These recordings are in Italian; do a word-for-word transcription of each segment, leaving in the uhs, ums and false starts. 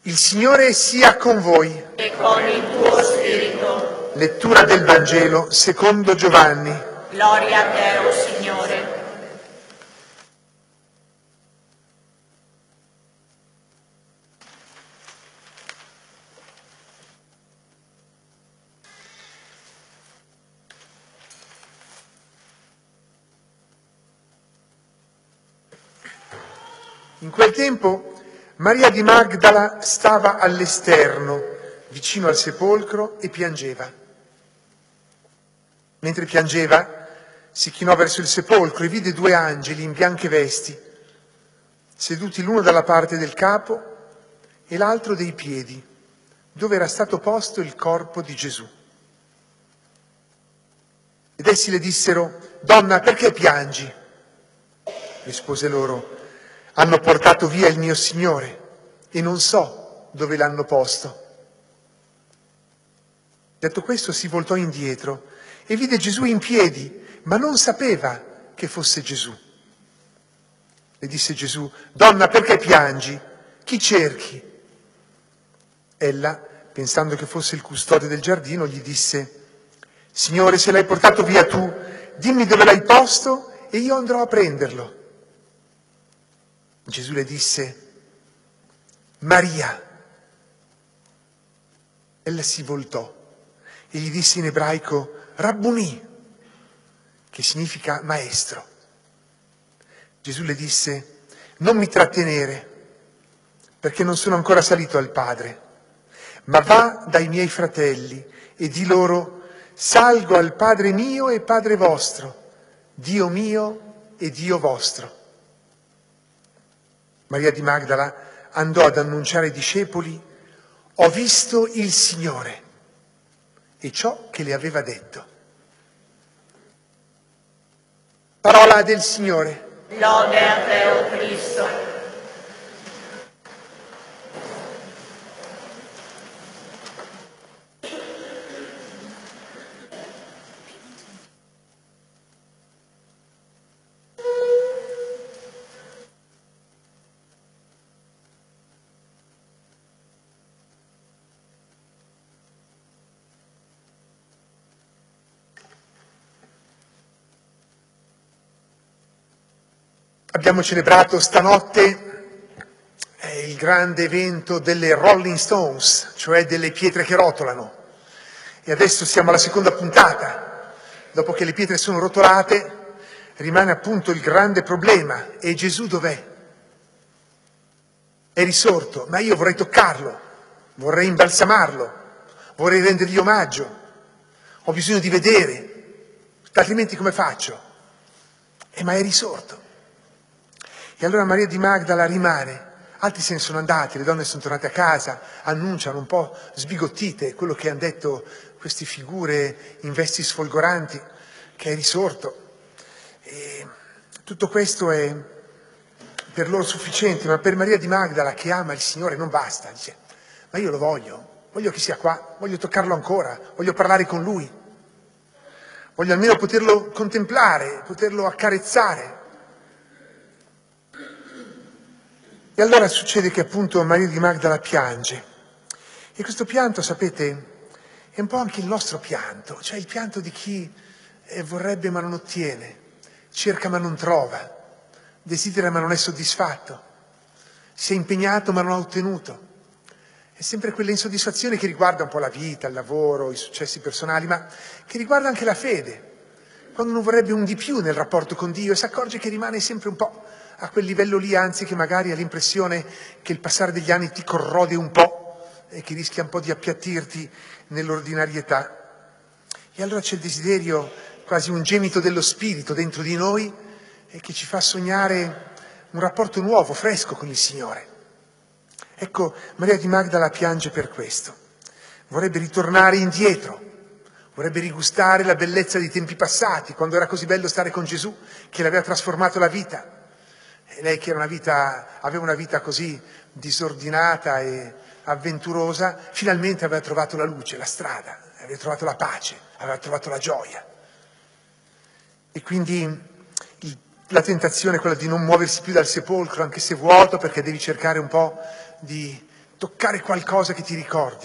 Il Signore sia con voi. E con il tuo spirito. Lettura del Vangelo secondo Giovanni. Gloria a te, o Signore. In quel tempo Maria di Magdala stava all'esterno, vicino al sepolcro, e piangeva. Mentre piangeva, si chinò verso il sepolcro e vide due angeli in bianche vesti, seduti l'uno dalla parte del capo e l'altro dei piedi, dove era stato posto il corpo di Gesù. Ed essi le dissero: «Donna, perché piangi?» Rispose loro: «Hanno portato via il mio Signore e non so dove l'hanno posto». Detto questo si voltò indietro e vide Gesù in piedi, ma non sapeva che fosse Gesù. Le disse Gesù: «Donna, perché piangi? Chi cerchi?» Ella, pensando che fosse il custode del giardino, gli disse: «Signore, se l'hai portato via tu, dimmi dove l'hai posto e io andrò a prenderlo». Gesù le disse: «Maria». Ella si voltò e gli disse in ebraico: «Rabbuni», che significa maestro. Gesù le disse: «Non mi trattenere, perché non sono ancora salito al Padre, ma va dai miei fratelli e di loro: salgo al Padre mio e Padre vostro, Dio mio e Dio vostro». Maria di Magdala andò ad annunciare ai discepoli: «Ho visto il Signore», e ciò che le aveva detto. Parola del Signore. Lode a te, o Cristo. Abbiamo celebrato stanotte eh, il grande evento delle Rolling Stones, cioè delle pietre che rotolano. E adesso siamo alla seconda puntata. Dopo che le pietre sono rotolate, rimane appunto il grande problema: e Gesù dov'è? È risorto, ma io vorrei toccarlo, vorrei imbalsamarlo, vorrei rendergli omaggio, ho bisogno di vedere, altrimenti come faccio? E ma è risorto. E allora Maria di Magdala rimane, altri se ne sono andati, le donne sono tornate a casa, annunciano un po' sbigottite quello che hanno detto queste figure in vesti sfolgoranti, che è risorto. E tutto questo è per loro sufficiente, ma per Maria di Magdala, che ama il Signore, non basta. Dice: ma io lo voglio, voglio che sia qua, voglio toccarlo ancora, voglio parlare con Lui, voglio almeno poterlo contemplare, poterlo accarezzare. E allora succede che appunto Maria di Magdala piange. E questo pianto, sapete, è un po' anche il nostro pianto, cioè il pianto di chi eh, vorrebbe ma non ottiene, cerca ma non trova, desidera ma non è soddisfatto, si è impegnato ma non ha ottenuto. È sempre quella insoddisfazione che riguarda un po' la vita, il lavoro, i successi personali, ma che riguarda anche la fede. Quando uno vorrebbe un di più nel rapporto con Dio e si accorge che rimane sempre un po' a quel livello lì, anzi che magari ha l'impressione che il passare degli anni ti corrode un po' e che rischia un po' di appiattirti nell'ordinarietà. E allora c'è il desiderio, quasi un gemito dello spirito dentro di noi, e che ci fa sognare un rapporto nuovo, fresco con il Signore. Ecco, Maria di Magdala piange per questo. Vorrebbe ritornare indietro, vorrebbe rigustare la bellezza dei tempi passati, quando era così bello stare con Gesù, che le aveva trasformato la vita. E lei, che era una vita, aveva una vita così disordinata e avventurosa, finalmente aveva trovato la luce, la strada, aveva trovato la pace, aveva trovato la gioia. E quindi il, la tentazione è quella di non muoversi più dal sepolcro, anche se vuoto, perché devi cercare un po' di toccare qualcosa che ti ricordi.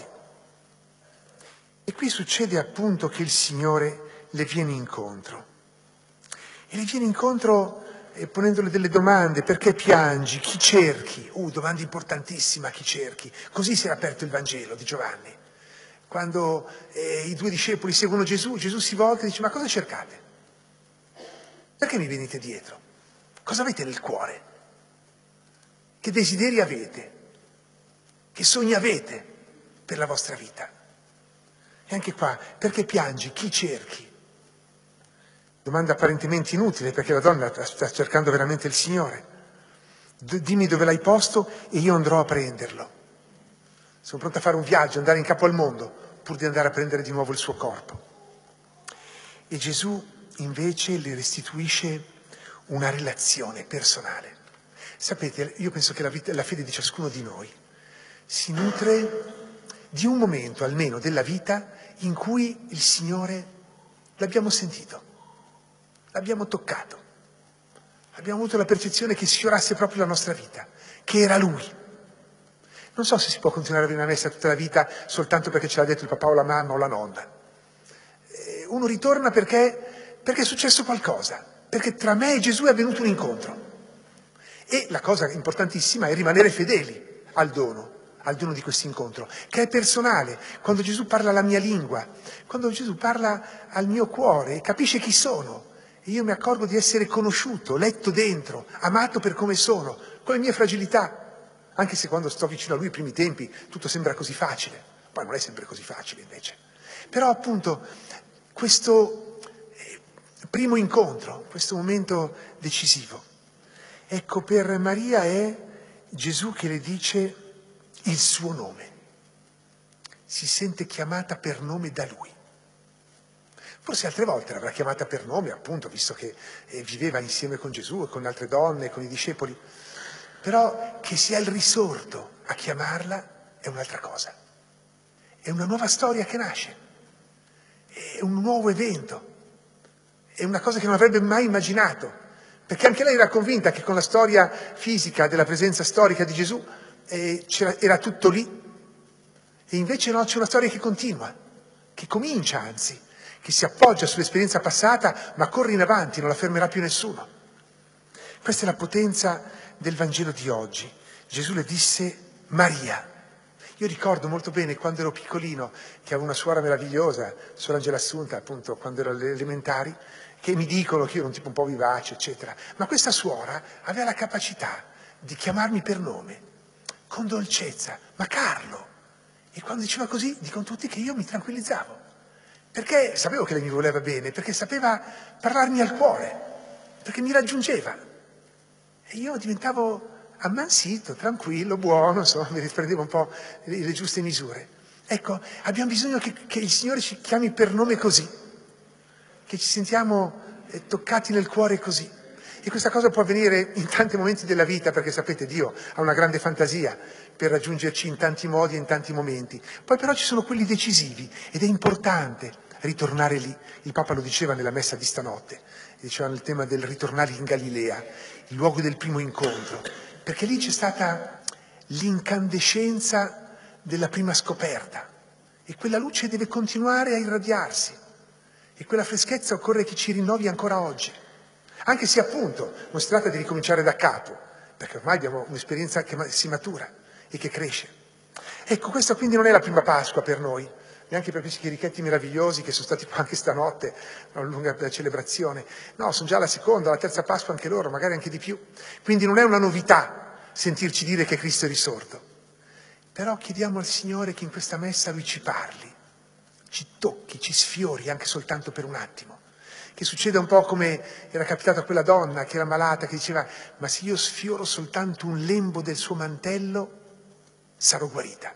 E qui succede appunto che il Signore le viene incontro. E le viene incontro eh, ponendole delle domande: perché piangi? Chi cerchi? Uh, domanda importantissima, chi cerchi? Così si era aperto il Vangelo di Giovanni. Quando eh, i due discepoli seguono Gesù, Gesù si volta e dice: ma cosa cercate? Perché mi venite dietro? Cosa avete nel cuore? Che desideri avete? Che sogni avete per la vostra vita? E anche qua, perché piangi? Chi cerchi? Domanda apparentemente inutile, perché la donna sta cercando veramente il Signore. D- dimmi dove l'hai posto e io andrò a prenderlo. Sono pronta a fare un viaggio, andare in capo al mondo, pur di andare a prendere di nuovo il suo corpo. E Gesù invece le restituisce una relazione personale. Sapete, io penso che la, vita, la fede di ciascuno di noi si nutre di un momento almeno della vita in cui il Signore l'abbiamo sentito, l'abbiamo toccato, abbiamo avuto la percezione che sfiorasse proprio la nostra vita, che era Lui. Non so se si può continuare a avere una messa tutta la vita soltanto perché ce l'ha detto il papà o la mamma o la nonna. Uno ritorna perché, perché è successo qualcosa, perché tra me e Gesù è avvenuto un incontro. E la cosa importantissima è rimanere fedeli al dono, al dono di questo incontro, che è personale. Quando Gesù parla la mia lingua, quando Gesù parla al mio cuore, capisce chi sono, e io mi accorgo di essere conosciuto, letto dentro, amato per come sono, con le mie fragilità. Anche se quando sto vicino a Lui, i primi tempi, tutto sembra così facile. Poi non è sempre così facile invece. Però appunto questo primo incontro, questo momento decisivo, ecco, per Maria è Gesù che le dice il suo nome. Si sente chiamata per nome da Lui. Forse altre volte l'avrà chiamata per nome, appunto, visto che eh, viveva insieme con Gesù e con altre donne, con i discepoli. Però che sia il risorto a chiamarla è un'altra cosa. È una nuova storia che nasce. È un nuovo evento. È una cosa che non avrebbe mai immaginato. Perché anche lei era convinta che con la storia fisica della presenza storica di Gesù eh, era tutto lì. E invece no, c'è una storia che continua, che comincia anzi, che si appoggia sull'esperienza passata, ma corre in avanti, non la fermerà più nessuno. Questa è la potenza del Vangelo di oggi. Gesù le disse Maria. Io ricordo molto bene quando ero piccolino, che avevo una suora meravigliosa, suor Angela Assunta, appunto, quando ero alle elementari, che mi dicono che io ero un tipo un po' vivace, eccetera. Ma questa suora aveva la capacità di chiamarmi per nome, con dolcezza, ma Carlo. E quando diceva così, dicono tutti che io mi tranquillizzavo. Perché sapevo che lei mi voleva bene, perché sapeva parlarmi al cuore, perché mi raggiungeva. E io diventavo ammansito, tranquillo, buono, insomma, mi riprendevo un po' le, le giuste misure. Ecco, abbiamo bisogno che, che il Signore ci chiami per nome così, che ci sentiamo eh, toccati nel cuore così. E questa cosa può avvenire in tanti momenti della vita, perché sapete, Dio ha una grande fantasia per raggiungerci in tanti modi e in tanti momenti. Poi però ci sono quelli decisivi ed è importante ritornare lì. Il Papa lo diceva nella messa di stanotte, diceva nel tema del ritornare in Galilea, il luogo del primo incontro, perché lì c'è stata l'incandescenza della prima scoperta e quella luce deve continuare a irradiarsi e quella freschezza occorre che ci rinnovi ancora oggi, anche se appunto non si tratta di ricominciare da capo, perché ormai abbiamo un'esperienza che si matura e che cresce. Ecco, questa quindi non è la prima Pasqua per noi, neanche per questi chierichetti meravigliosi che sono stati qua anche stanotte, una lunga celebrazione. No, sono già la seconda, la terza Pasqua anche loro, magari anche di più. Quindi non è una novità sentirci dire che Cristo è risorto. Però chiediamo al Signore che in questa messa Lui ci parli, ci tocchi, ci sfiori anche soltanto per un attimo. Che succeda un po' come era capitato a quella donna che era malata, che diceva: ma se io sfioro soltanto un lembo del suo mantello, sarò guarita.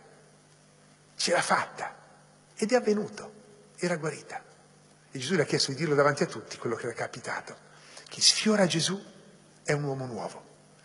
Ce l'ha fatta. Ed è avvenuto, era guarita. E Gesù le ha chiesto di dirlo davanti a tutti quello che era capitato. Chi sfiora Gesù è un uomo nuovo.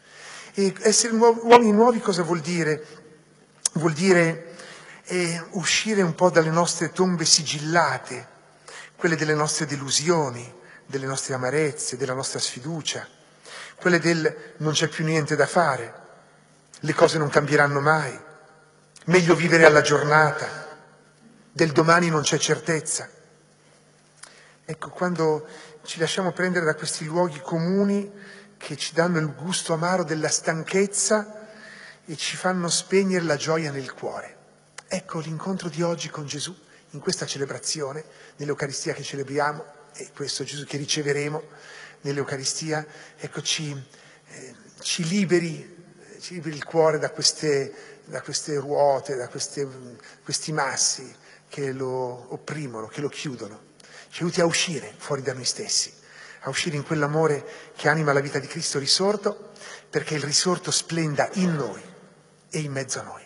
E essere nuovi, uomini nuovi cosa vuol dire? Vuol dire eh, uscire un po' dalle nostre tombe sigillate, quelle delle nostre delusioni, delle nostre amarezze, della nostra sfiducia, quelle del non c'è più niente da fare, le cose non cambieranno mai. meglio vivere alla giornata, del domani non c'è certezza. Ecco, quando ci lasciamo prendere da questi luoghi comuni che ci danno il gusto amaro della stanchezza e ci fanno spegnere la gioia nel cuore. Ecco l'incontro di oggi con Gesù, in questa celebrazione, nell'Eucaristia che celebriamo, e questo Gesù che riceveremo nell'Eucaristia, ecco, ci, eh, ci liberi, ci liberi il cuore da queste, da queste ruote, da queste, questi massi che lo opprimono, che lo chiudono. Ci aiuti a uscire fuori da noi stessi, a uscire in quell'amore che anima la vita di Cristo risorto, perché il risorto splenda in noi e in mezzo a noi.